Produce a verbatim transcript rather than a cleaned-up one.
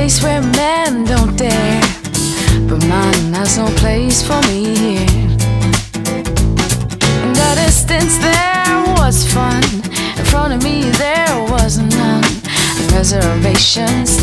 place where men don't dare, but mine has no place for me here. In the distance there was fun, in front of me there was none. Reservations